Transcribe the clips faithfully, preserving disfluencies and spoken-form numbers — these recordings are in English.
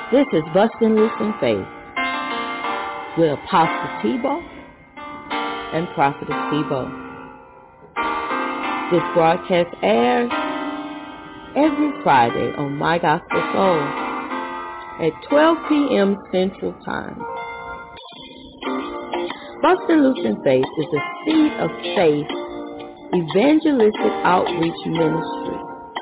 This is Bustin' Loose in Faith with Apostle Tebow and Prophetess Tebow. This broadcast airs every Friday on My Gospel Soul at twelve p.m. Central Time. Bustin' Loose in Faith is a seed of faith evangelistic outreach ministry.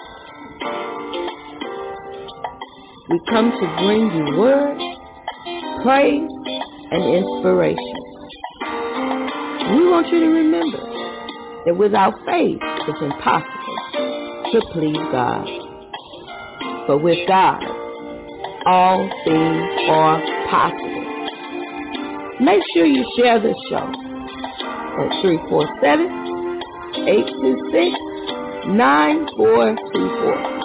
We come to bring you word, praise, and inspiration. We want you to remember that without faith, it's impossible to please God. But with God, all things are possible. Make sure you share this show at three four seven, eight two six, nine four two four.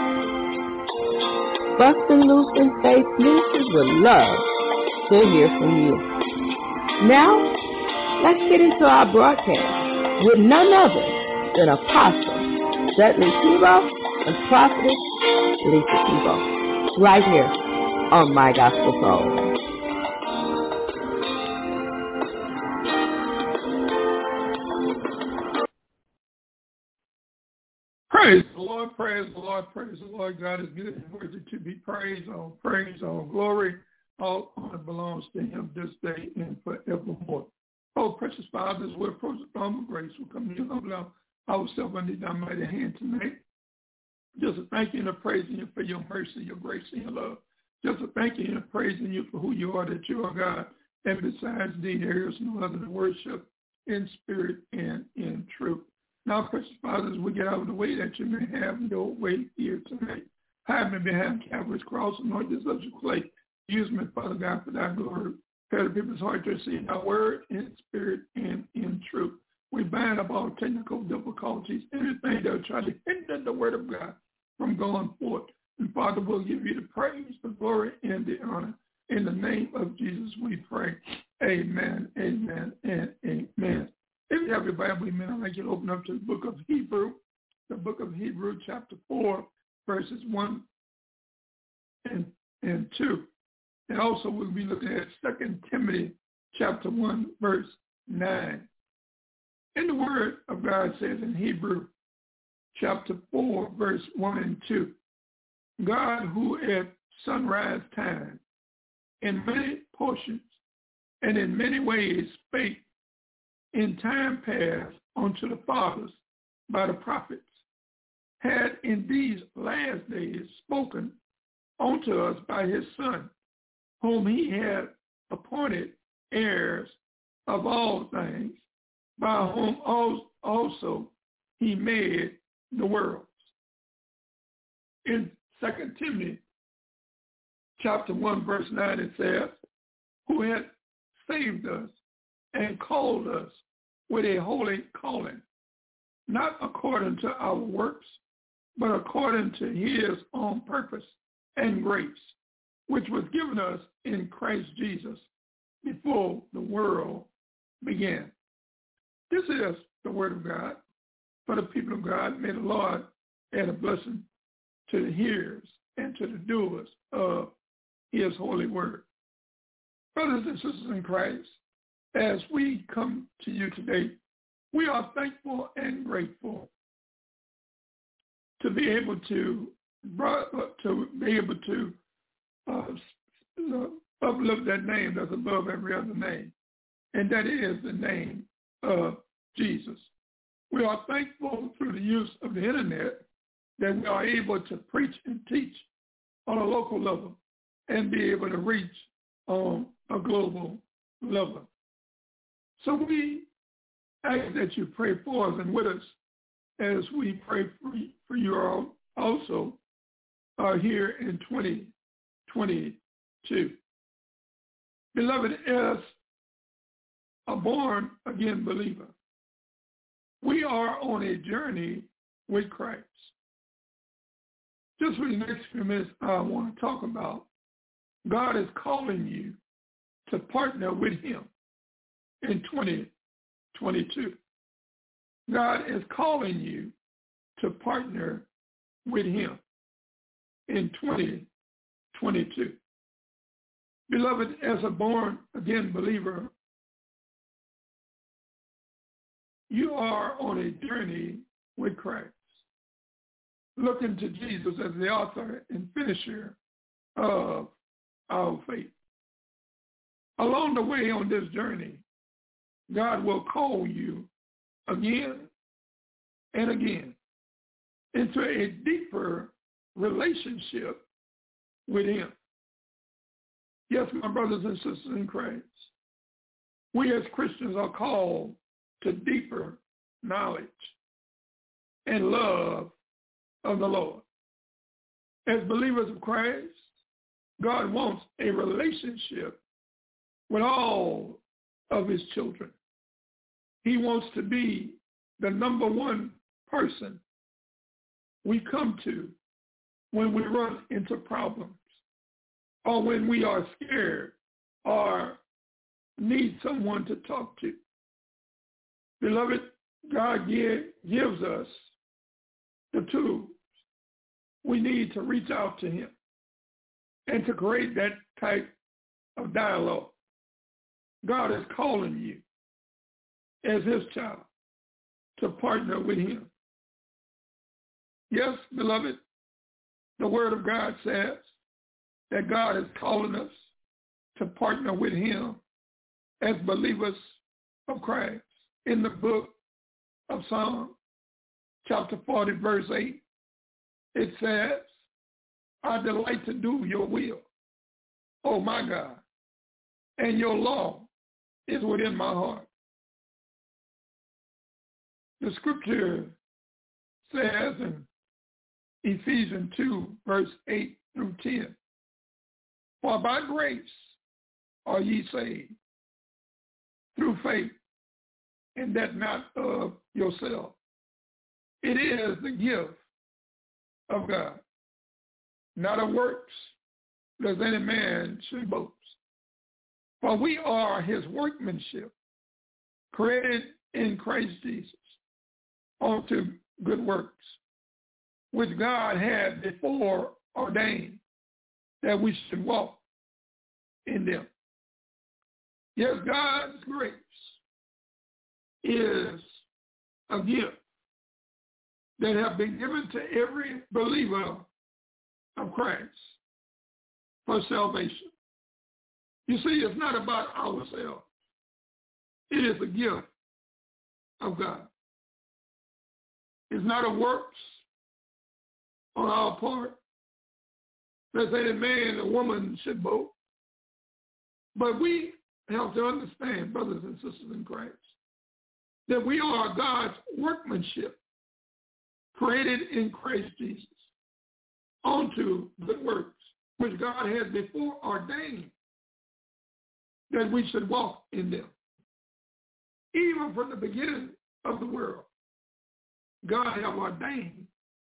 Bustin' Loose in Faith Ministries would love to hear from you. Now, let's get into our broadcast with none other than Apostle Dudley Tebow and Prophetess Lisa Tebow, right here on My Gospel Soul. Praise the Lord, praise the Lord, praise the Lord. God is good and worthy to be praised. All praise, all glory, all honor belongs to him this day and forevermore. Oh, precious Father, as we approach the throne of grace, we come to you, humble ourselves under thy mighty hand tonight. Just a thank you and a praising you for your mercy, your grace, and your love. Just a thank you and a praising you for who you are, that you are God. And besides thee, there is no other to worship in spirit and in truth. Now, precious Father, as we get out of the way that you may have your way here tonight. Hide me behind Calvary's cross, anoint this of your clay. Use me, Father God, for thy glory. Prepare the people's heart to receive thy word in spirit and in truth. We bind up all technical difficulties, anything that will try to hinder the word of God from going forth. And Father, we'll give you the praise, the glory, and the honor. In the name of Jesus, we pray. Amen, amen, and amen. If you have your Bible, amen, I'd like you to open up to the book of Hebrew, the book of Hebrew, chapter four, verses one and, and two. And also we'll be looking at Second Timothy, chapter one, verse nine. And the word of God says in Hebrew, chapter four, verse one and two, God, who at sunrise time, in many portions and in many ways spake in time past unto the fathers by the prophets, had in these last days spoken unto us by his Son, whom he had appointed heirs of all things, by whom also he made the worlds. In Second Timothy chapter one, verse nine, it says, who had saved us and called us with a holy calling, not according to our works, but according to his own purpose and grace, which was given us in Christ Jesus before the world began. This is the word of God for the people of God. May the Lord add a blessing to the hearers and to the doers of his holy word. Brothers and sisters in Christ, as we come to you today, we are thankful and grateful to be able to to be able to uh, uplift that name that's above every other name, and that is the name of Jesus. We are thankful through the use of the internet that we are able to preach and teach on a local level and be able to reach on a global level. So we ask that you pray for us and with us as we pray for, for you all also uh, here in twenty twenty-two. Beloved, as a born-again believer, we are on a journey with Christ. Just for the next few minutes, I want to talk about God is calling you to partner with him in twenty twenty-two. God is calling you to partner with him in twenty twenty-two. Beloved, as a born-again believer, you are on a journey with Christ, looking to Jesus as the author and finisher of our faith. Along the way on this journey, God will call you again and again into a deeper relationship with him. Yes, my brothers and sisters in Christ, we as Christians are called to deeper knowledge and love of the Lord. As believers of Christ, God wants a relationship with all of his children. He wants to be the number one person we come to when we run into problems or when we are scared or need someone to talk to. Beloved, God give, gives us the tools we need to reach out to him and to create that type of dialogue. God is calling you as his child to partner with him. Yes, beloved, the word of God says that God is calling us to partner with him as believers of Christ. In the book of Psalms, chapter forty, verse eight, it says, I delight to do your will, oh my God, and your law is within my heart. The scripture says in Ephesians two, verse eight through ten, for by grace are ye saved through faith, and that not of yourself. It is the gift of God, not of works, lest any man should boast. For we are his workmanship, created in Christ Jesus, unto good works, which God had before ordained that we should walk in them. Yes, God's grace is a gift that have been given to every believer of Christ for salvation. You see, it's not about ourselves. It is a gift of God. It's not a works on our part. Let's say the man or woman should boast. But we have to understand, brothers and sisters in Christ, that we are God's workmanship, created in Christ Jesus, unto good works, which God has before ordained that we should walk in them. Even from the beginning of the world, God has ordained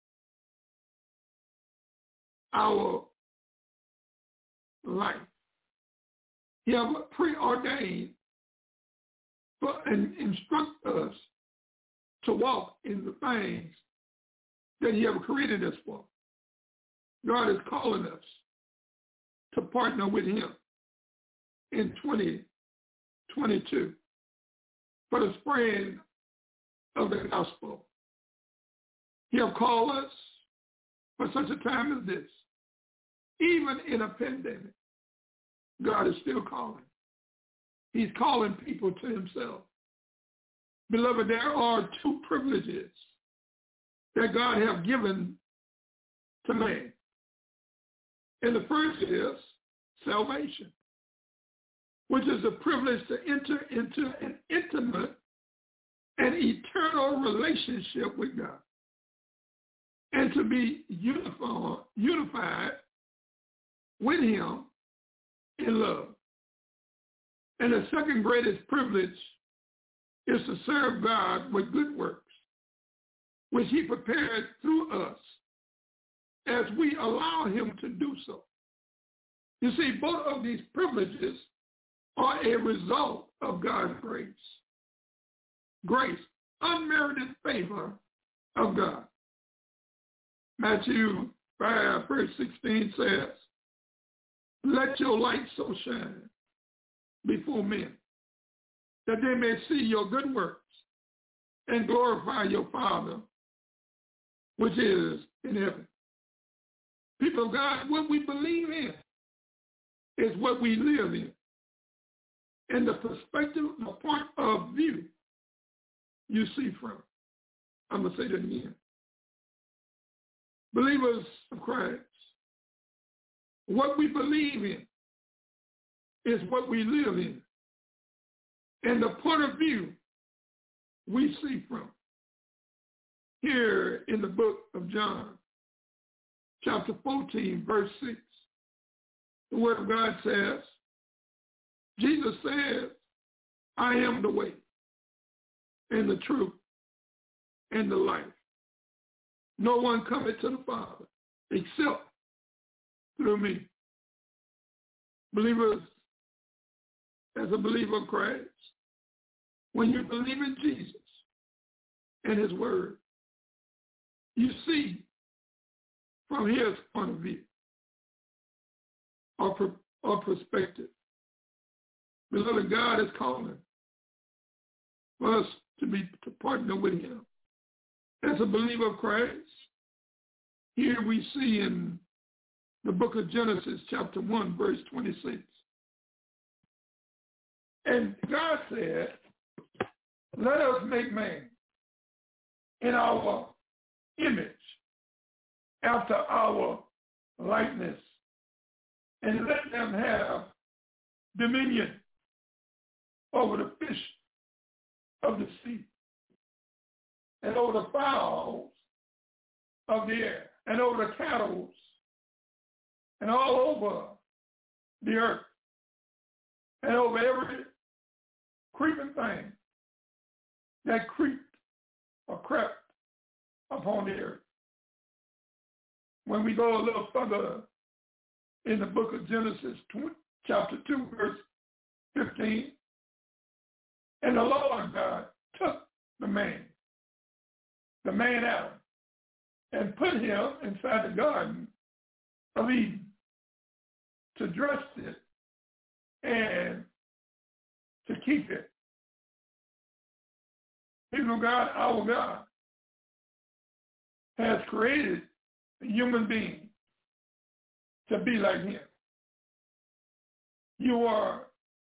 our life. He has preordained for, and instruct us to walk in the things that he has created us for. God is calling us to partner with him in twenty twenty-two for the spread of the gospel. He has called us for such a time as this. Even in a pandemic, God is still calling. He's calling people to himself. Beloved, there are two privileges that God has given to man. And the first is salvation, which is a privilege to enter into an intimate and eternal relationship with God and to be uniform, unified with him in love. And the second greatest privilege is to serve God with good works, which he prepared through us as we allow him to do so. You see, both of these privileges are a result of God's grace. Grace, unmerited favor of God. Matthew five, verse sixteen says, let your light so shine before men, that they may see your good works and glorify your Father, which is in heaven. People of God, what we believe in is what we live in. And the perspective, the point of view you see from. I'm going to say that again. Believers of Christ, what we believe in is what we live in. And the point of view we see from. Here in the book of John, chapter fourteen, verse six, the word of God says, Jesus says, I am the way and the truth and the life. No one cometh to the Father except through me. Believers, as a believer of Christ, when you believe in Jesus and his word, you see from his point of view or, per, or perspective. Beloved, God is calling for us to be to partner with him. As a believer of Christ, here we see in the book of Genesis, chapter one, verse twenty-six. And God said, let us make man in our image, after our likeness, and let them have dominion over the fish of the sea, and over the fowls of the air, and over the cattle, and all over the earth, and over every creeping thing that creeped or crept upon the earth. When we go a little further in the book of Genesis, chapter two, verse fifteen, and the Lord God took the man, the man Adam, and put him inside the garden of Eden to dress it and to keep it. People of God, our God has created a human being to be like him. You are,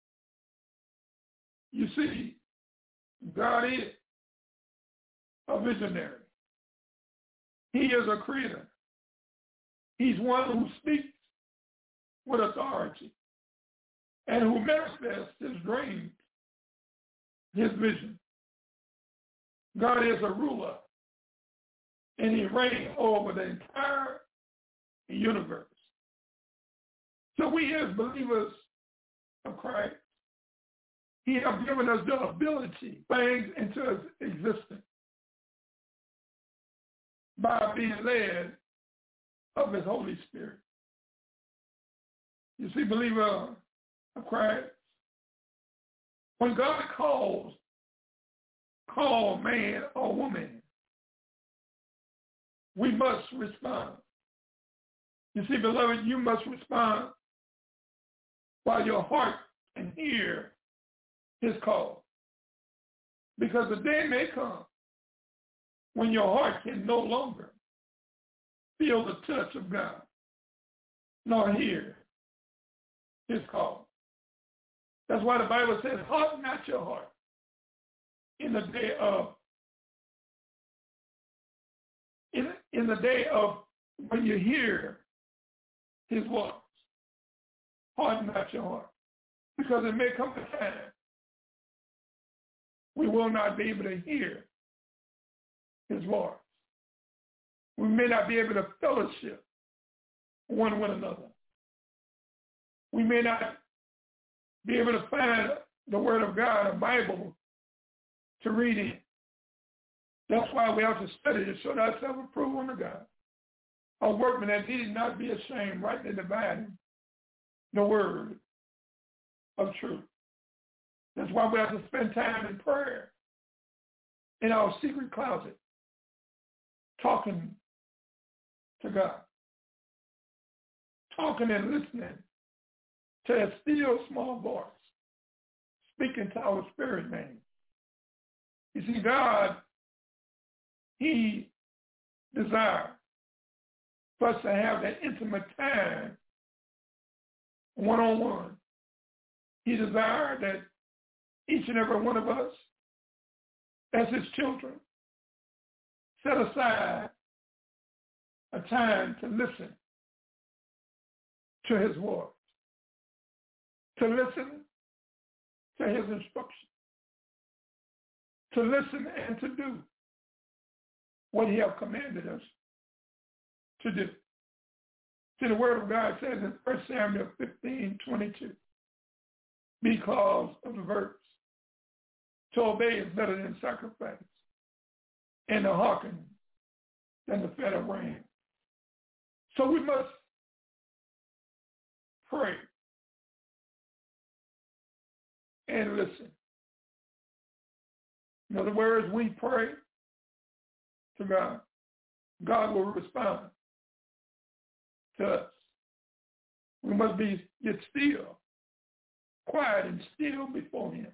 you see, God is a visionary. He is a creator. He's one who speaks with authority and who manifests his dreams, his vision. God is a ruler, and he reigns over the entire universe. So we as believers of Christ, he has given us the ability, things into existence by being led of his Holy Spirit. You see, believer of Christ, when God calls, call man or woman, we must respond. You see, beloved, you must respond while your heart can hear his call. Because the day may come when your heart can no longer feel the touch of God, nor hear his call. That's why the Bible says, harden not your heart in the day of in, in the day of when you hear his voice. Harden not your heart. Because it may come a time we will not be able to hear his voice. We may not be able to fellowship one with another. We may not be able to find the Word of God, a Bible, to read in. That's why we have to study to show ourselves approved unto God. A workman that needed not be ashamed, rightly dividing the word of truth. That's why we have to spend time in prayer in our secret closet, talking to God, talking and listening to a still small voice, speaking to our spirit man. You see, God, he desires for us to have that intimate time, one-on-one. He desires that each and every one of us, as his children, set aside a time to listen to his voice, to listen to his instruction, to listen and to do what he has commanded us to do. See, the word of God says in First Samuel fifteen twenty-two, because of the verse, to obey is better than sacrifice, and to hearken than the fat of ram. So we must pray and listen. In other words, we pray to God. God will respond to us. We must be get still, quiet and still before him,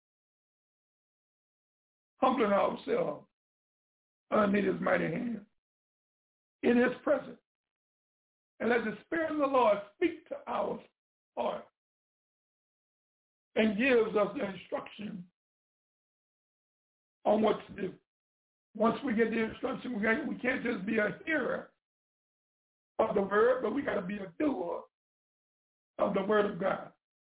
humbling ourselves underneath his mighty hand, in his presence. And let the Spirit of the Lord speak to our heart and gives us the instruction on what to do. Once we get the instruction, we, got, we can't just be a hearer of the word, but we got to be a doer of the word of God.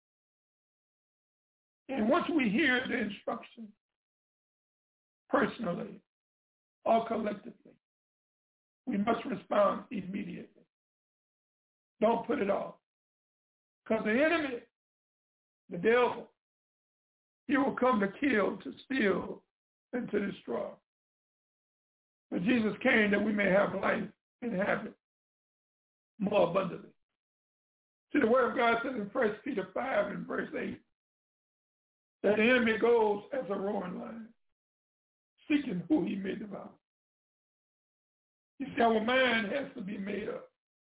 And once we hear the instruction, personally or collectively, we must respond immediately. Don't put it off. Because the enemy, the devil, he will come to kill, to steal, and to destroy. But Jesus came that we may have life and have it more abundantly. See, the word of God says in First Peter five and verse eight, that the enemy goes as a roaring lion, seeking who he may devour. You see, our mind has to be made up.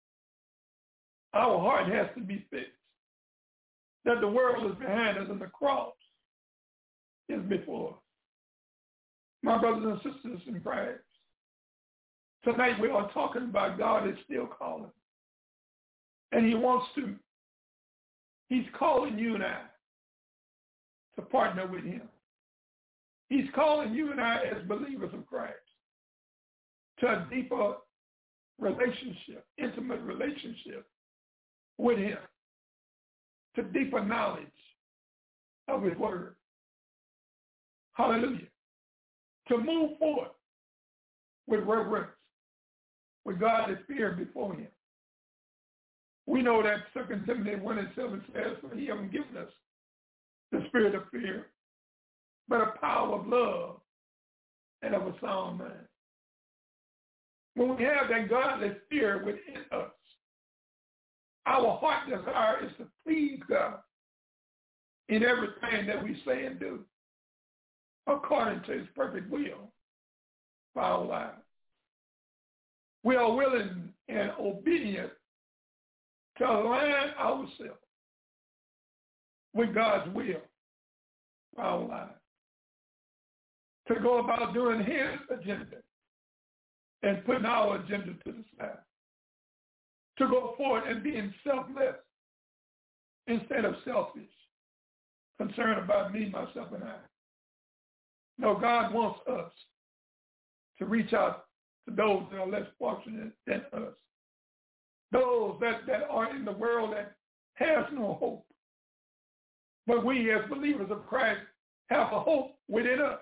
Our heart has to be fixed. That the world is behind us and the cross is before us. My brothers and sisters in Christ, tonight we are talking about God is still calling. And he wants to, he's calling you and I to partner with him. He's calling you and I as believers of Christ to a deeper relationship, intimate relationship with him, to deeper knowledge of his word. Hallelujah. To move forward with reverence, with godly fear before him. We know that Second Timothy one and seven says, for he hasn't given us the spirit of fear, but a power of love and of a sound mind. When we have that godly fear within us, our heart desire is to please God in everything that we say and do, according to his perfect will for our lives. We are willing and obedient to align ourselves with God's will for our lives, to go about doing his agenda and putting our agenda to the side, to go forward and being selfless instead of selfish, concerned about me, myself, and I. No, God wants us to reach out to those that are less fortunate than us, those that, that are in the world that has no hope. But we as believers of Christ have a hope within us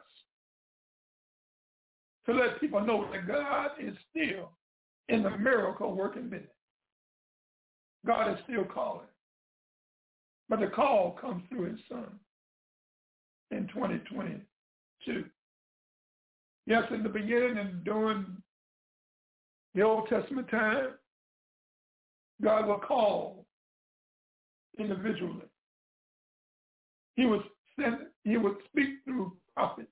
to let people know that God is still in the miracle working business. God is still calling. But the call comes through his son in twenty twenty-two. Yes, in the beginning and during the Old Testament time, God will call individually. He would send, he would speak through prophets,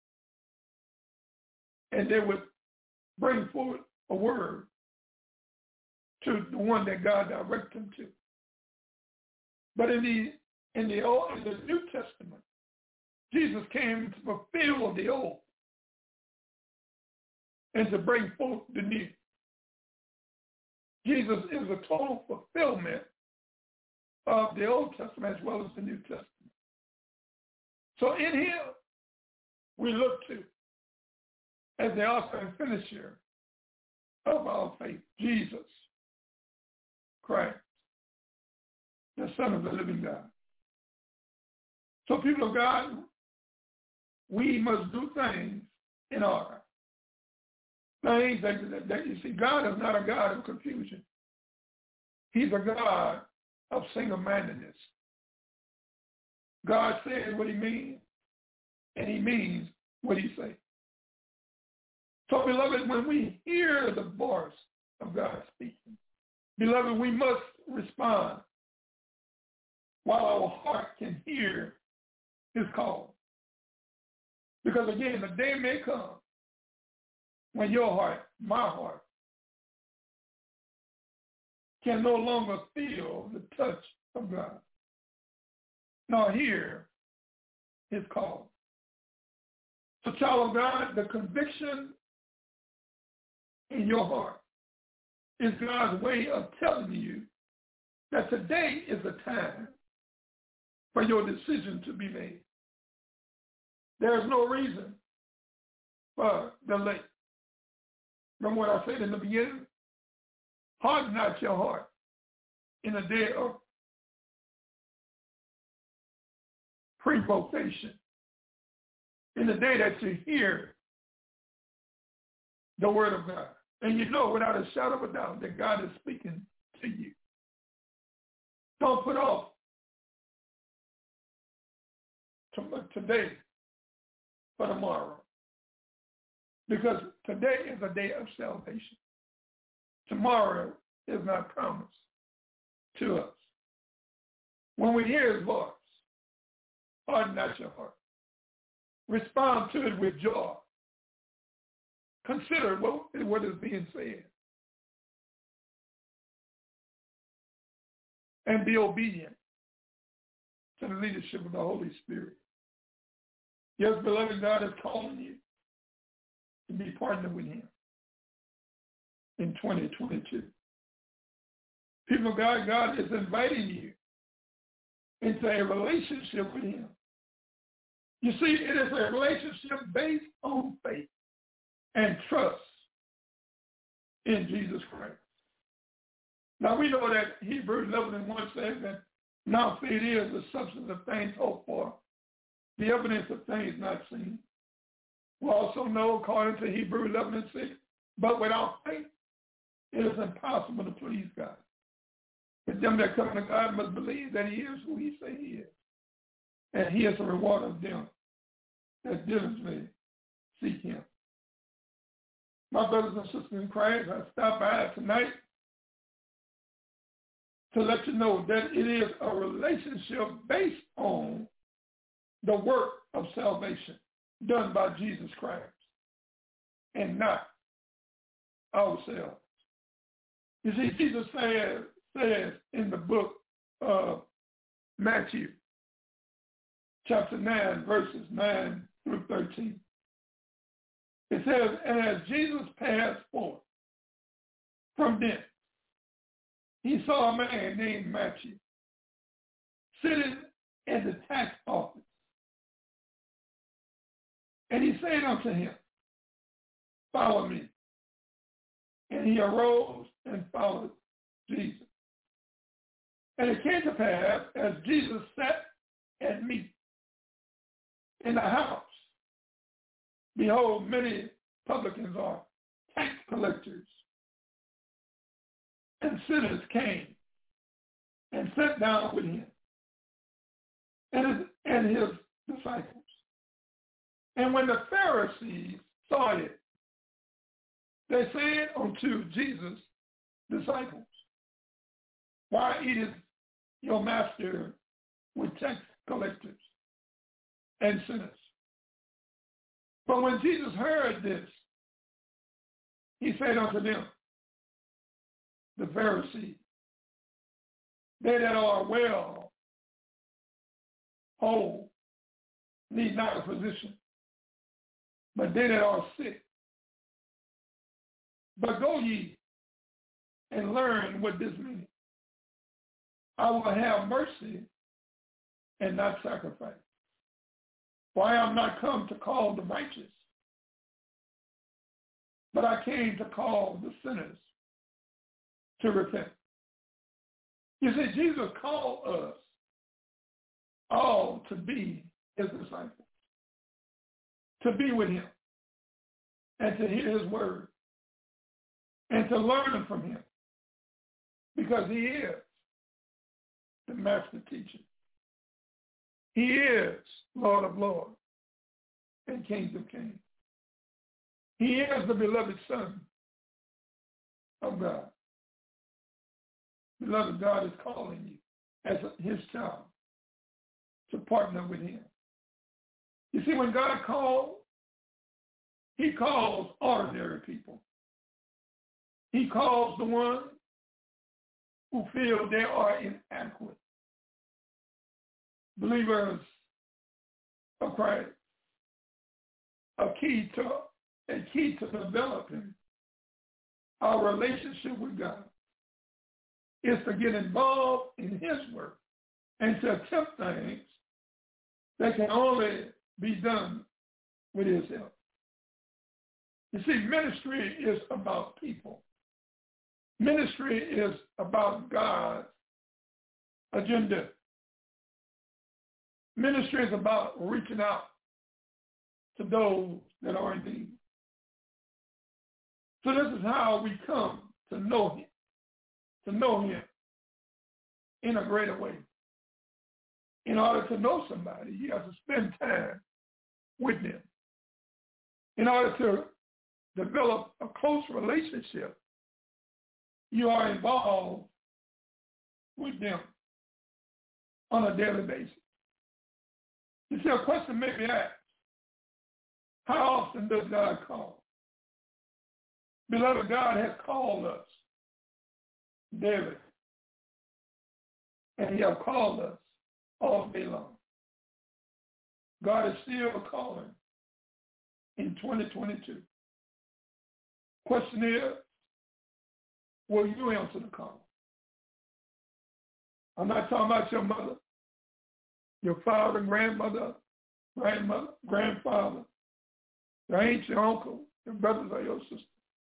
and they would bring forward a word to the one that God directed them to. But in the in the Old in the New Testament, Jesus came to fulfill the old and to bring forth the new. Jesus is a total fulfillment of the Old Testament as well as the New Testament. So in him, we look to as the author and finisher of our faith, Jesus Christ, the Son of the living God. So people of God, we must do things in order. Things that, that, that you see, God is not a God of confusion. He's a God of single-mindedness. God says what he means, and he means what he says. So, beloved, when we hear the voice of God speaking, beloved, we must respond while our heart can hear his call. Because, again, the day may come when your heart, my heart, can no longer feel the touch of God, nor hear his call. So, child of God, the conviction in your heart is God's way of telling you that today is the time for your decision to be made. There is no reason for delay. Remember what I said in the beginning? Harden not your heart in a day of provocation, in the day that you hear the word of God. And you know without a shadow of a doubt that God is speaking to you. Don't put off today for tomorrow. Because today is a day of salvation. Tomorrow is not promised to us. When we hear his voice, harden not your heart. Respond to it with joy. Consider what, what is being said. And be obedient to the leadership of the Holy Spirit. Yes, beloved, God is calling you to be partnered with him in twenty twenty-two. People of God, God is inviting you into a relationship with him. You see, it is a relationship based on faith and trust in Jesus Christ. Now we know that Hebrews eleven and one says that now faith is the substance of things hoped for, the evidence of things not seen. We also know, according to Hebrews eleven and six, but without faith, it is impossible to please God. But them that come to God must believe that he is who he say he is. And he is a reward of them that diligently seek him. My brothers and sisters in Christ, I stop by tonight to let you know that it is a relationship based on the work of salvation done by Jesus Christ and not ourselves. You see, Jesus says, says in the book of Matthew, chapter nine, verses nine through thirteen, it says, and as Jesus passed forth from thence, he saw a man named Matthew sitting in the tax office. And he said unto him, follow me. And he arose and followed Jesus. And it came to pass, as Jesus sat at meat in the house, behold, many publicans or tax collectors and sinners came and sat down with him and his, and his disciples. And when the Pharisees saw it, they said unto Jesus' disciples, why eateth your master with tax collectors and sinners? But when Jesus heard this, he said unto them, the Pharisees, they that are well whole need not a physician, but they that are sick. But go ye and learn what this means. I will have mercy and not sacrifice. For I am not come to call the righteous, but I came to call the sinners to repent. You see, Jesus called us all to be his disciples, to be with him, and to hear his word, and to learn from him, because he is the master teacher. He is Lord of lords and King of kings. He is the beloved Son of God. Beloved, God is calling you as his child to partner with him. You see, when God calls, he calls ordinary people. He calls the ones who feel they are inadequate. Believers of Christ, a key to a key to developing our relationship with God is to get involved in his work and to attempt things that can only be done with his help. You see, ministry is about people. Ministry is about God's agenda. Ministry is about reaching out to those that are in need. So this is how we come to know him, to know him in a greater way. In order to know somebody, you have to spend time with them. In order to develop a close relationship, you are involved with them on a daily basis. You see, a question may be asked, how often does God call? Beloved, God has called us daily, and he has called us all day long. God is still calling in twenty twenty-two. Question is, will you answer the call? I'm not talking about your mother, your father, grandmother, grandmother, grandfather, your aunt, your uncle, your brothers or your sisters,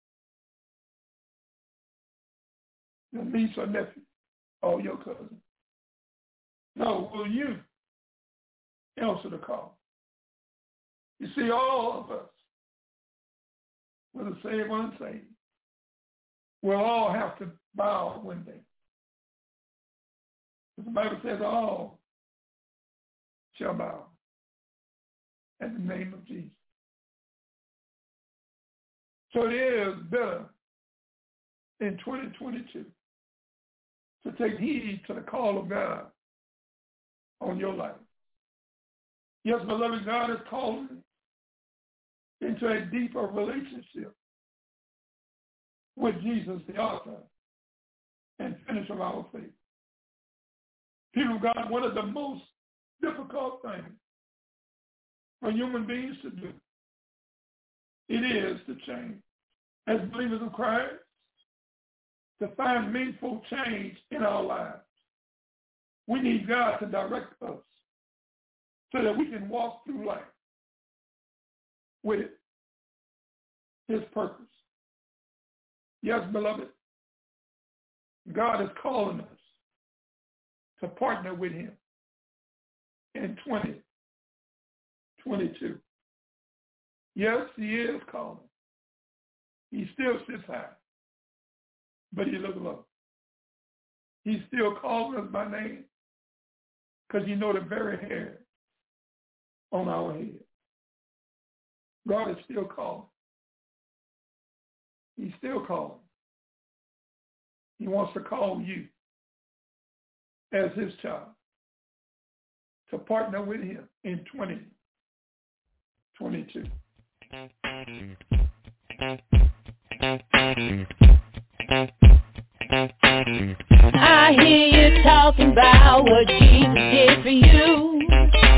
your niece or nephew, or your cousin. No, will you answer the call? You see, all of us, whether saved or unsaved, we'll all have to bow one day. The Bible says all shall bow at the name of Jesus. So it is better in twenty twenty-two to take heed to the call of God on your life. Yes, beloved, God is calling into a deeper relationship with Jesus, the author and finisher of our faith. People of God, one of the most difficult things for human beings to do, it is to change. As believers of Christ, to find meaningful change in our lives, we need God to direct us so that we can walk through life with his purpose. Yes, beloved, God is calling us to partner with him in twenty twenty-two. Yes, he is calling. He still sits high, but he looks low. He's still calling us by name because he knows the very hair on our head. God is still calling. He's still calling. He wants to call you as his child to partner with him in twenty twenty-two. I hear you talking about what Jesus did for you.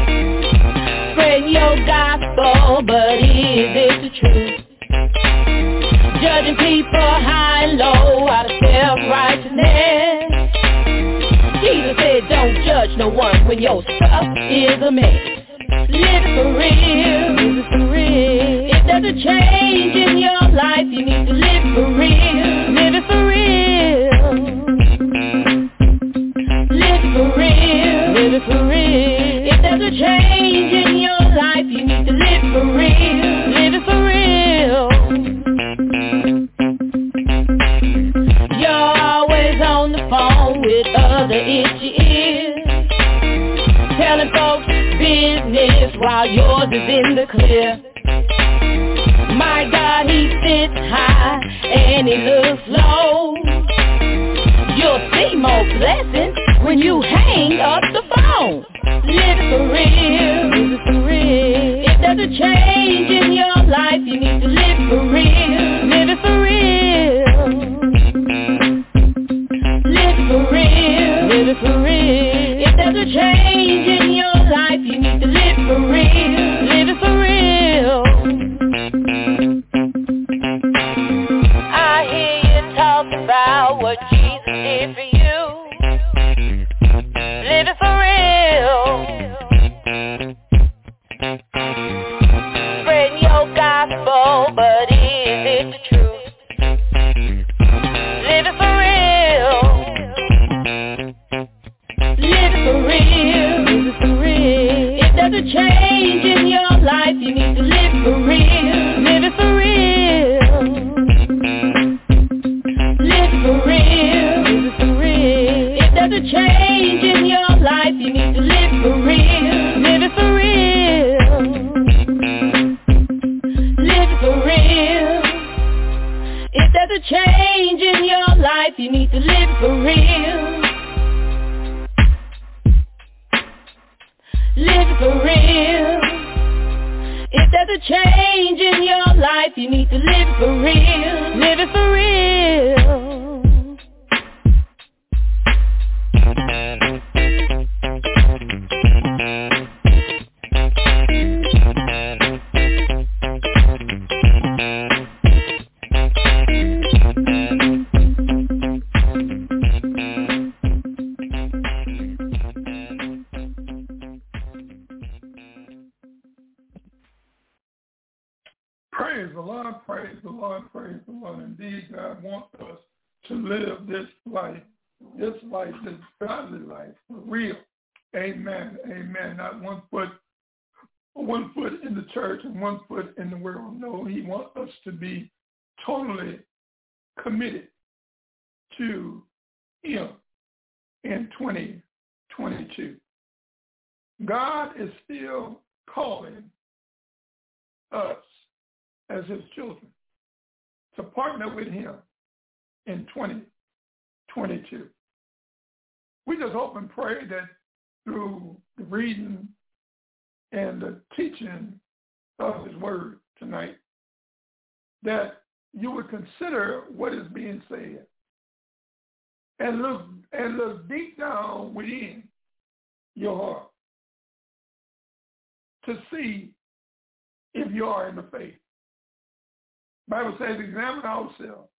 Spreading your gospel, but is it the truth? Judging people high and low out of self-righteousness. Jesus said don't judge no one when your stuff is a mess. Live it for real, live it for real. If there's a change in your life, you need to live for real. Live it for real. Live it for real, live it for real. If there's a change in your life, you need to live for real. Live it for real. You're always on the phone with other itchy ears, telling folks business while yours is in the clear. My God, he sits high and he looks low. You'll see more blessings when you hang up the phone. Live it for real, live it for real. If there's a change in your life, you need to live for real. Live it for real. Live it for real, live it for real. If there's a change in your life, you need to live for real. Live it for real. I hear you talking about what Jesus did for you. Live it for real. Spreading your gospel, but is it the truth? Live it for real. Live it for real, live it for real. If there's a change in your life, you need to live for real. Live it for real. Live it for real, live it for real. If there's a change in your life, you need to live for real. Live it for real. Live it for real. If there's a change in your life, you need to live for real. Live it for real. If there's a change in your life, you need to live for real. Live it for real. Praise the Lord, praise the Lord, praise the Lord. Indeed, God wants us to live this life, this life, this godly life, for real. Amen, amen. Not one foot, one foot in the church and one foot in the world. No, he wants us to be totally committed to him in twenty twenty-two. God is still calling us as his children to partner with him in twenty twenty-two. We just hope and pray that through the reading and the teaching of his word tonight, that you would consider what is being said and look and look deep down within your heart to see if you are in the faith. The Bible says examine ourselves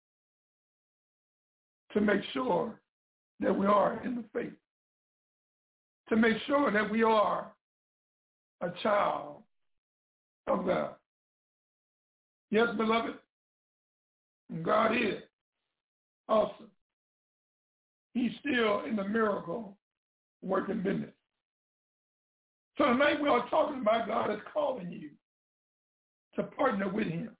to make sure that we are in the faith, to make sure that we are a child of God. Yes, beloved, God is awesome. He's still in the miracle working business. So tonight we are talking about God is calling you to partner with him.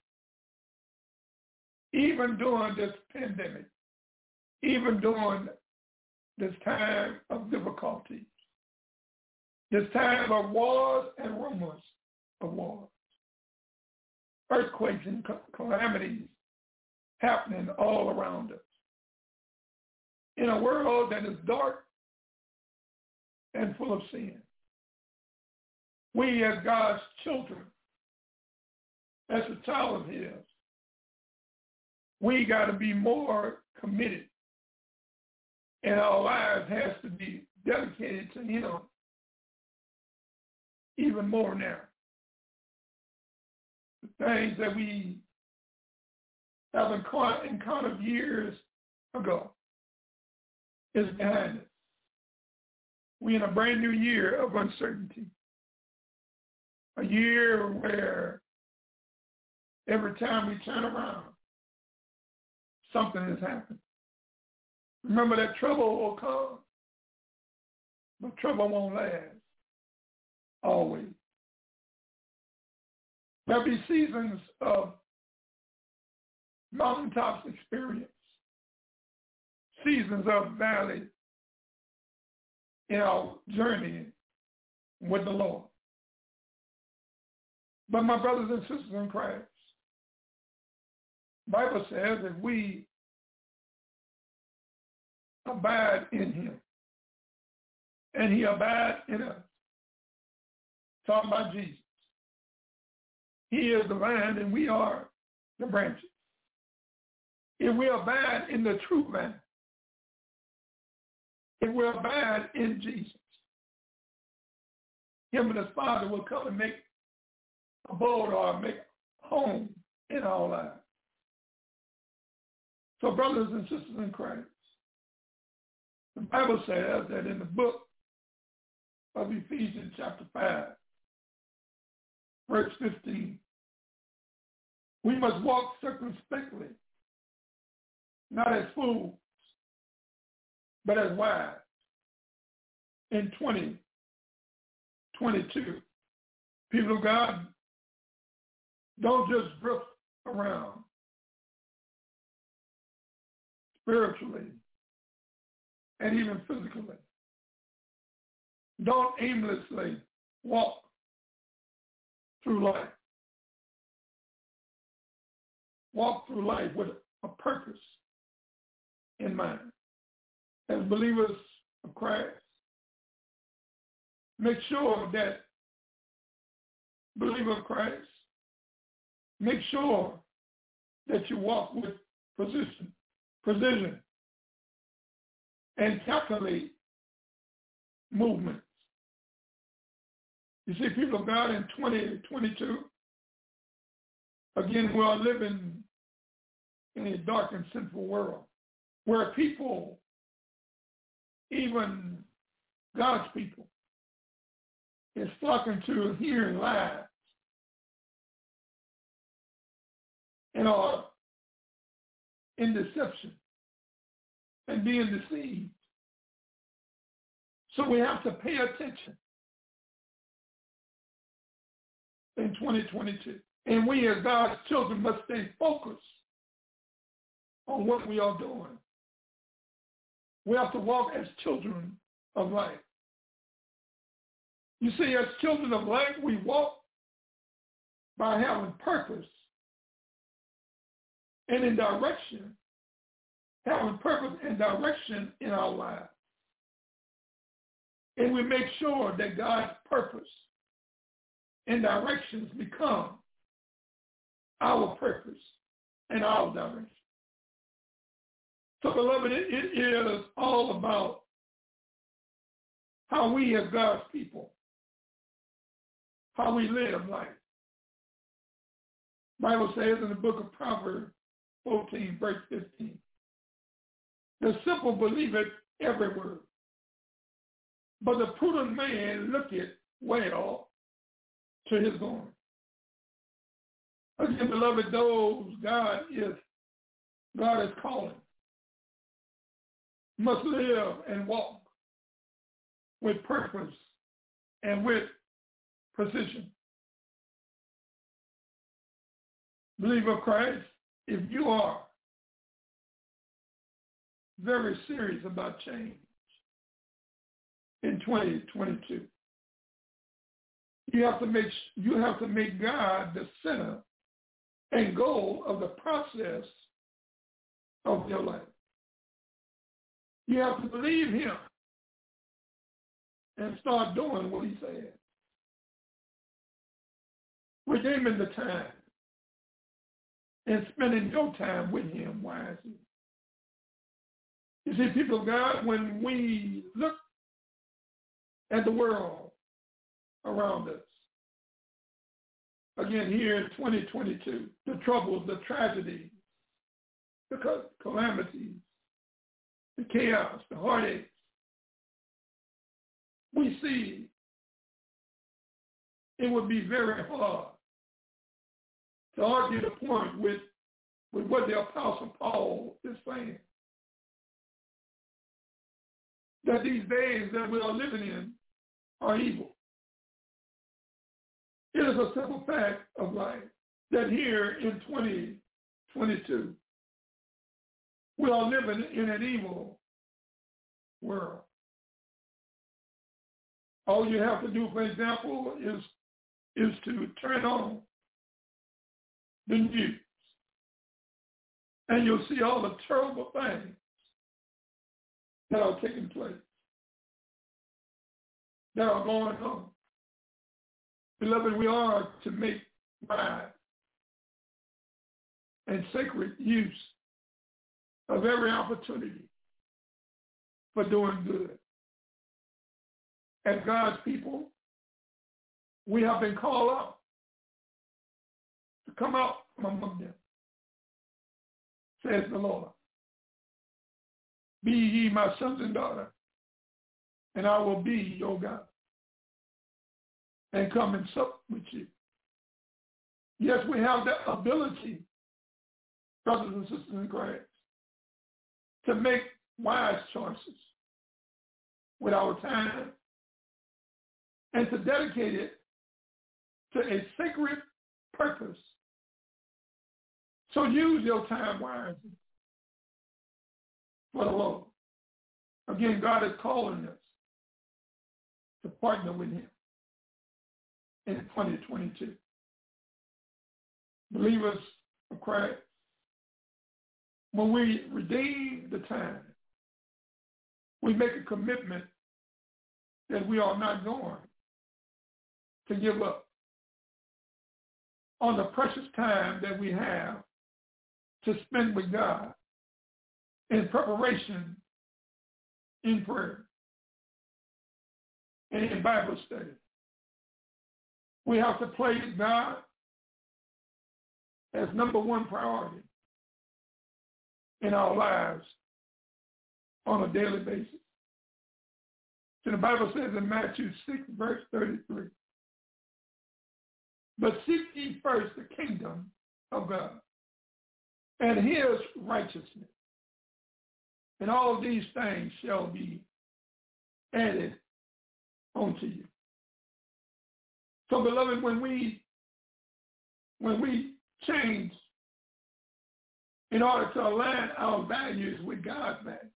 Even during this pandemic, even during this time of difficulties, this time of wars and rumors of wars, earthquakes and calamities happening all around us. In a world that is dark and full of sin, we as God's children, as a child of his, we got to be more committed, and our lives has to be dedicated to him even more now. things that we have encountered years ago is behind us. We're in a brand new year of uncertainty. A year where every time we turn around, something has happened. Remember that trouble will come, but trouble won't last always. There'll be seasons of mountaintops experience, seasons of valley in our journey with the Lord. But my brothers and sisters in Christ, the Bible says that we abide in him and he abides in us. Talking about Jesus. He is the vine and we are the branches. If we abide in the true vine, if we abide in Jesus, him and his Father will come and make abode or make home in our lives. So brothers and sisters in Christ, the Bible says that in the book of Ephesians chapter five, verse fifteen, we must walk circumspectly, not as fools, but as wise. In twenty twenty-two, people of God, don't just drift around spiritually and even physically. Don't aimlessly walk through life. Walk through life with a purpose in mind. As believers of Christ, make sure that, believer of Christ, make sure that you walk with precision, precision and calculate movements. You see, people of God, in twenty twenty-two, again, we are living in a dark and sinful world where people, even God's people, is flocking to hearing lies and are in deception and being deceived. So we have to pay attention in twenty twenty-two. And we as God's children must stay focused on what we are doing. We have to walk as children of light. You see, as children of light, we walk by having purpose and in direction, having purpose and direction in our lives. And we make sure that God's purpose and directions become our purpose and our direction. So, beloved, it, it is all about how we as God's people, how we live life. The Bible says in the book of Proverbs fourteen, verse fifteen, the simple believeth every word, but the prudent man looketh well to his going. Again, beloved, those God is God is calling must live and walk with purpose and with precision. Believer of Christ, if you are very serious about change in twenty twenty-two, you have to make you have to make God the center and goal of the process of your life. You have to believe him and start doing what he said. Redeeming the time and spending your time with him wisely. You see, people of God, when we look at the world around us, again here in twenty twenty-two, the troubles, the tragedies, the calamities, the chaos, the heartaches, we see it would be very hard to argue the point with, with what the Apostle Paul is saying. That these days that we are living in are evil. It is a simple fact of life that here in twenty twenty-two, we are living in an evil world. All you have to do, for example, is, is to turn on the news, and you'll see all the terrible things that are taking place, that are going on. Beloved, we are to make wise and sacred use of every opportunity for doing good. As God's people, we have been called out to come out from among them, says the Lord. Be ye my sons and daughters, and I will be your God, and come and sup with you. Yes, we have the ability, brothers and sisters in Christ, to make wise choices with our time and to dedicate it to a sacred purpose. So use your time wisely for the Lord. Again, God is calling us to partner with him in twenty twenty-two. Believers of Christ, when we redeem the time, we make a commitment that we are not going to give up on the precious time that we have to spend with God in preparation, in prayer, and in Bible study. We have to place God as number one priority in our lives on a daily basis. So the Bible says in Matthew six, verse thirty-three, but seek ye first the kingdom of God and his righteousness, and all these things shall be added unto you. So, beloved, when we when we change in order to align our values with God's values,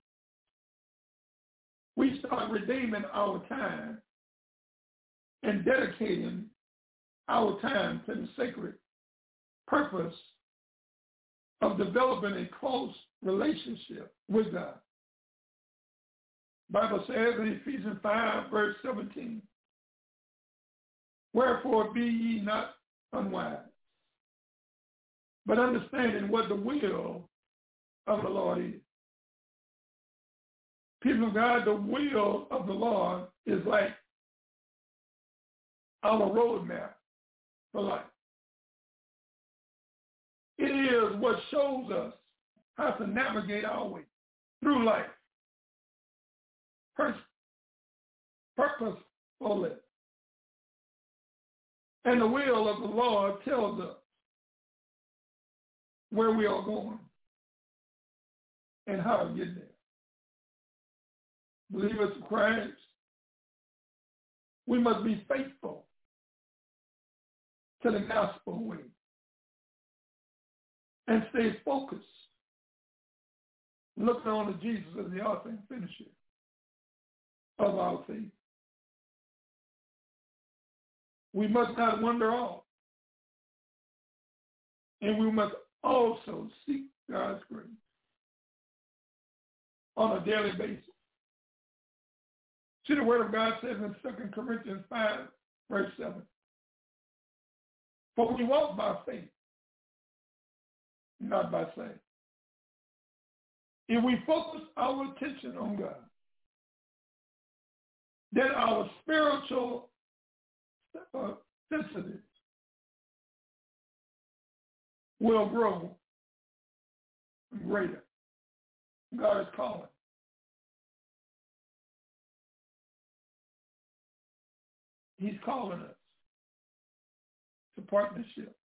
we start redeeming our time and dedicating our time to the sacred purpose of developing a close relationship with God. The Bible says in Ephesians five, verse seventeen, wherefore be ye not unwise, but understanding what the will of the Lord is. People of God, the will of the Lord is like our roadmap for life. It is what shows us how to navigate our way through life, Pur- purposefully. And the will of the Lord tells us where we are going and how to get there. Believers of Christ, we must be faithful to the gospel way and stay focused, looking on to Jesus as the author and finisher of our faith. We must not wander off, and we must also seek God's grace on a daily basis. See, the word of God says in Second Corinthians five, verse seven, for we walk by faith, not by sight. If we focus our attention on God, then our spiritual uh, sensitive will grow greater. God is calling. He's calling us to partnership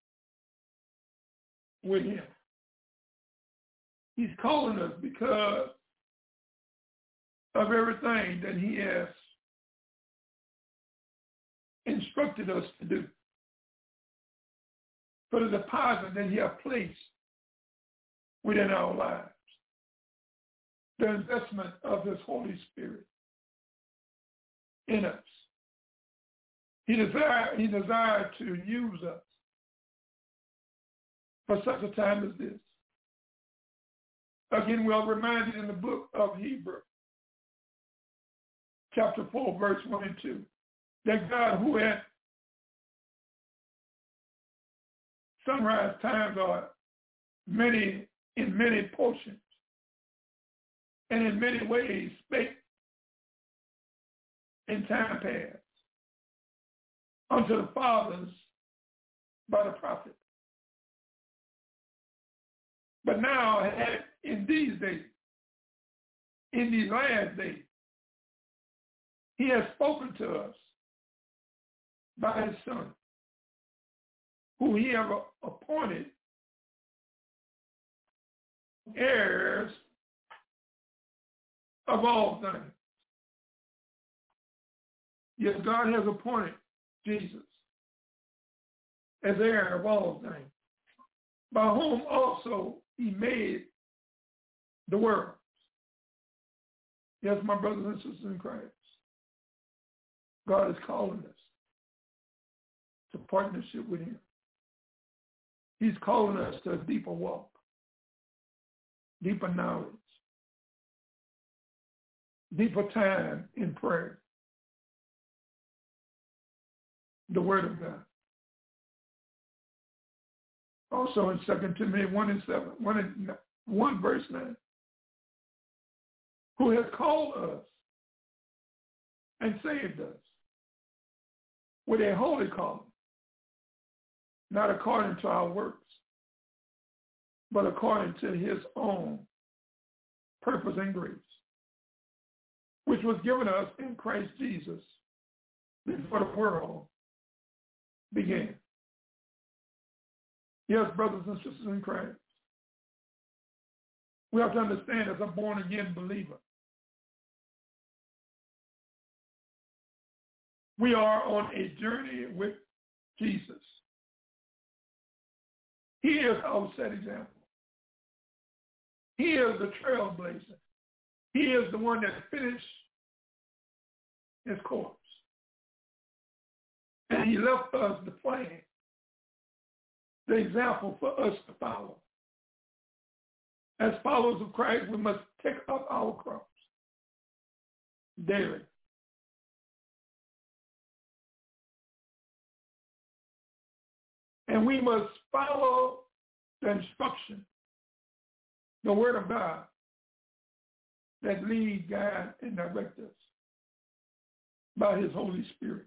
with him. He's calling us because of everything that he has instructed us to do. For the deposit that he has placed within our lives. The investment of his Holy Spirit in us. He desired, he desired to use us for such a time as this. Again, we are reminded in the book of Hebrews, chapter four, verse one and two, that God, who had sunrise times are many in many portions and in many ways spake in time past unto the fathers by the prophet. But now in these days, in these last days, he has spoken to us by his Son, who he have appointed heirs of all things. Yes, God has appointed Jesus as heir of all things, by whom also he made the world. Yes, my brothers and sisters in Christ, God is calling us to partnership with him. He's calling us to a deeper walk, deeper knowledge, deeper time in prayer, the Word of God. Also in Second Timothy one and seven, one and one verse nine, who has called us and saved us with a holy calling, not according to our works, but according to his own purpose and grace, which was given us in Christ Jesus before the world began. Yes, brothers and sisters in Christ, we have to understand as a born-again believer, we are on a journey with Jesus. He is our set example. He is the trailblazer. He is the one that finished his course. And he left us the plan, the example for us to follow. As followers of Christ, we must take up our cross daily. And we must follow the instruction, the Word of God that lead, guide, and direct us by his Holy Spirit.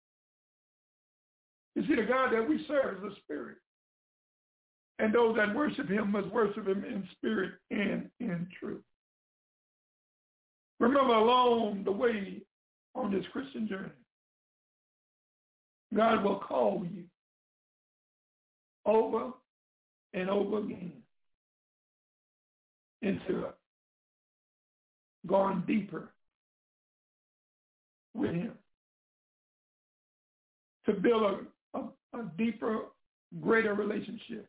You see, the God that we serve is a spirit. And those that worship him must worship him in spirit and in truth. Remember, along the way on this Christian journey, God will call you over and over again into going deeper with him, to build a, a, a deeper, greater relationship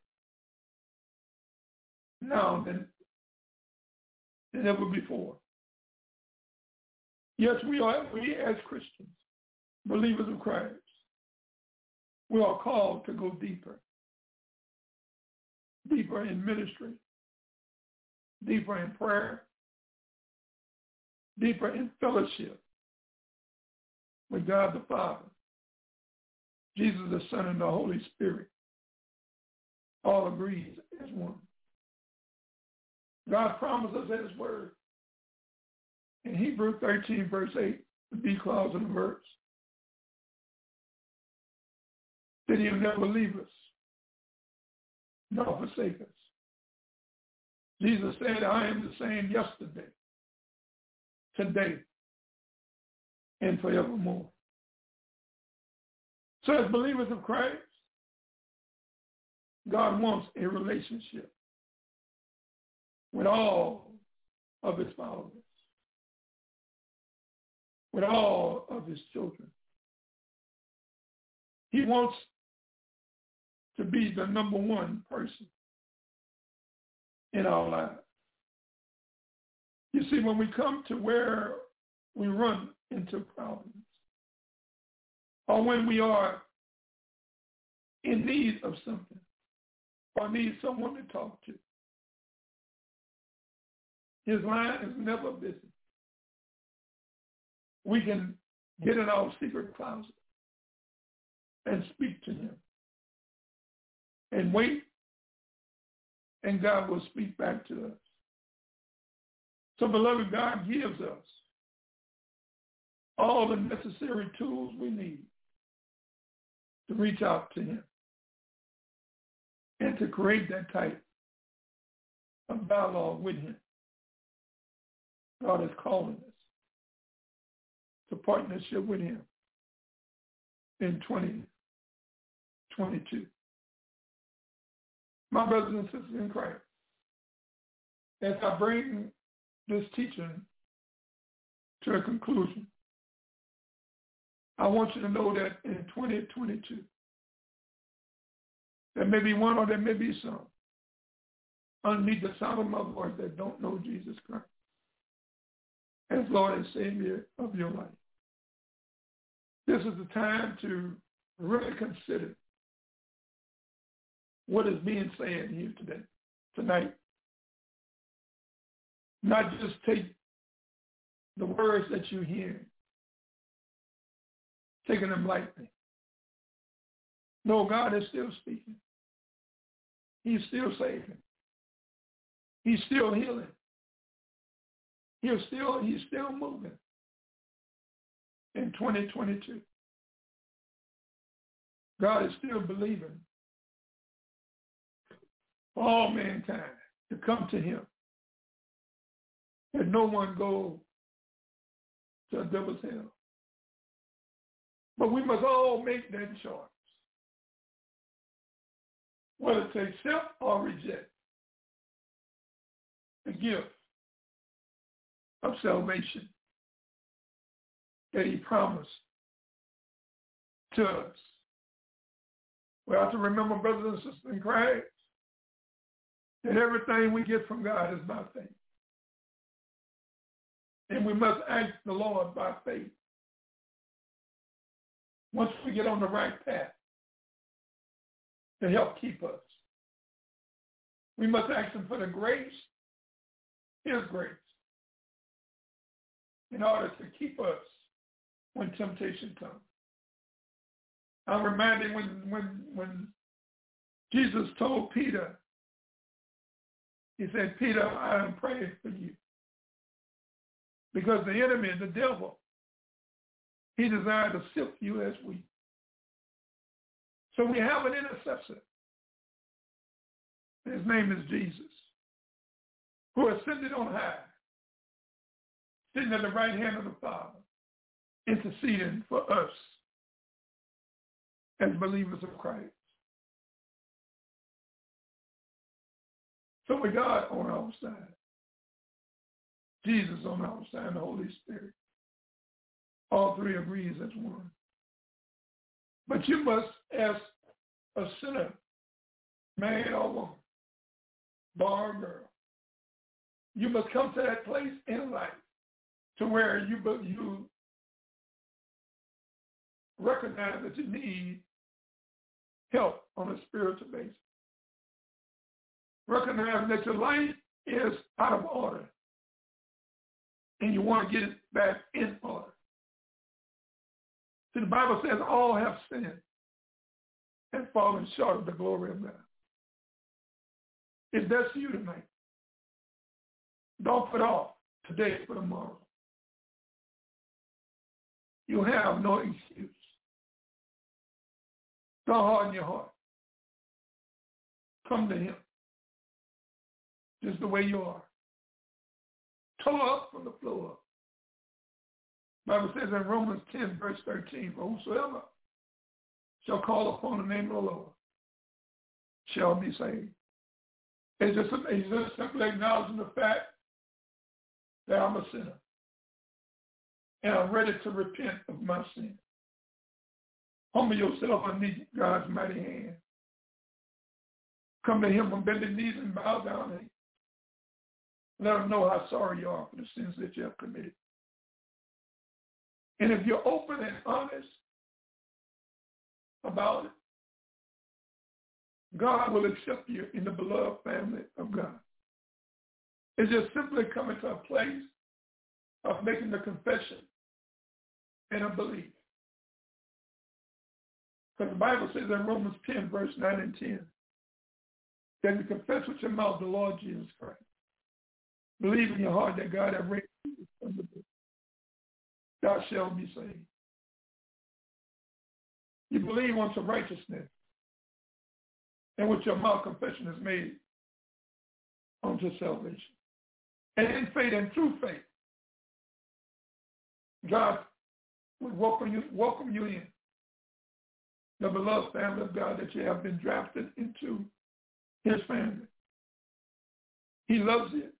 now than, than ever before. Yes, we are, we as Christians, believers of Christ, we are called to go deeper, deeper in ministry, deeper in prayer, deeper in fellowship with God the Father, Jesus the Son, and the Holy Spirit, all agreed as one. God promised us in his word in Hebrews thirteen, verse eight, the B clause of the verse, that he'll never leave us nor forsake us. Jesus said, I am the same yesterday, today, and forevermore. So as believers of Christ, God wants a relationship with all of his followers, with all of his children. He wants to be the number one person in our lives. You see, when we come to where we run into problems, or when we are in need of something, or need someone to talk to, his line is never busy. We can get in our secret closet and speak to him and wait, and God will speak back to us. So, beloved, God gives us all the necessary tools we need to reach out to him and to create that type of dialogue with him. God is calling us to partnership with him in twenty twenty-two. My brothers and sisters in Christ, as I bring this teaching to a conclusion, I want you to know that in twenty twenty-two, there may be one or there may be some underneath the sound of my voice that don't know Jesus Christ as Lord and Savior of your life. This is the time to really consider what is being said here today, tonight. Not just take the words that you hear, taking them lightly. No, God is still speaking. He's still saving. He's still healing. He's still, he's still moving in twenty twenty-two. God is still believing for all mankind to come to him, that no one go to a devil's hell. But we must all make that choice, whether to accept or reject the gift of salvation that he promised to us. We have to remember, brothers and sisters in Christ, that everything we get from God is by faith. And we must ask the Lord by faith. Once we get on the right path to help keep us, we must ask him for the grace, his grace, in order to keep us when temptation comes. I'm reminded when, when, when Jesus told Peter, he said, Peter, I am praying for you. Because the enemy, the devil, he desired to sift you as wheat. So we have an intercessor. His name is Jesus, who ascended on high, sitting at the right hand of the Father, interceding for us as believers of Christ. So with God on our side, Jesus on our side, and the Holy Spirit, all three agrees as one. But you must, as a sinner, man or woman, boy or girl, you must come to that place in life to where you, you recognize that you need help on a spiritual basis. Recognize that your life is out of order and you want to get it back in order. See, the Bible says all have sinned and fallen short of the glory of God. If that's you tonight, don't put off today for tomorrow. You have no excuse. Don't harden your heart. Come to him just the way you are. Tore up from the floor up. The Bible says in Romans ten, verse thirteen, for whosoever shall call upon the name of the Lord shall be saved. It's just, it's just simply acknowledging the fact that I'm a sinner and I'm ready to repent of my sin. Humble yourself underneath God's mighty hand. Come to him on bended knees and bow down and let him know how sorry you are for the sins that you have committed. And if you're open and honest about it, God will accept you in the beloved family of God. It's just simply coming to a place of making the confession and a belief. Because the Bible says in Romans ten, verse nine and ten, that you confess with your mouth the Lord Jesus Christ. Believe in your heart that God has raised you from the dead. Thou shalt be saved. You believe unto righteousness, and with your mouth confession is made unto salvation. And in faith and through faith, God will welcome you, welcome you in the beloved family of God, that you have been drafted into his family. He loves you.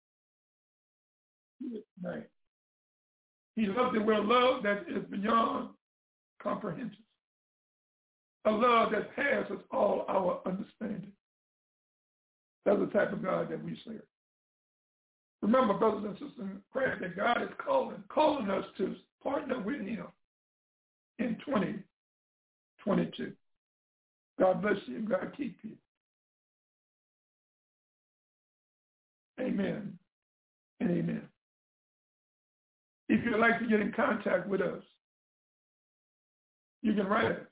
He loves you with a love that is beyond comprehension. A love that passes all our understanding. That's the type of God that we serve. Remember, brothers and sisters in Christ, that God is calling, calling us to partner with him in twenty twenty-two. God bless you. God keep you. Amen and amen. If you'd like to get in contact with us, you can write us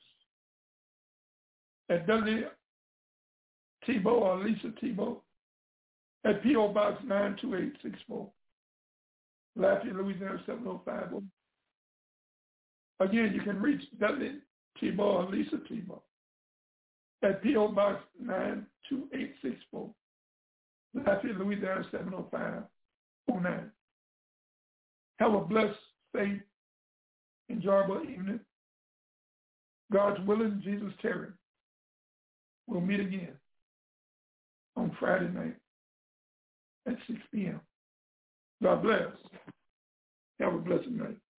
at Dudley Thibault or Lisa Thibault at P O Box nine two eight six four, Lafayette, Louisiana seven oh five oh. Again, you can reach Dudley Thibault or Lisa Thibault at P O Box nine two eight six four, Lafayette, Louisiana seven oh five oh nine. Have a blessed, safe, enjoyable evening. God's willing, Jesus tarry. We'll meet again on Friday night at six p.m. God bless. Have a blessed night.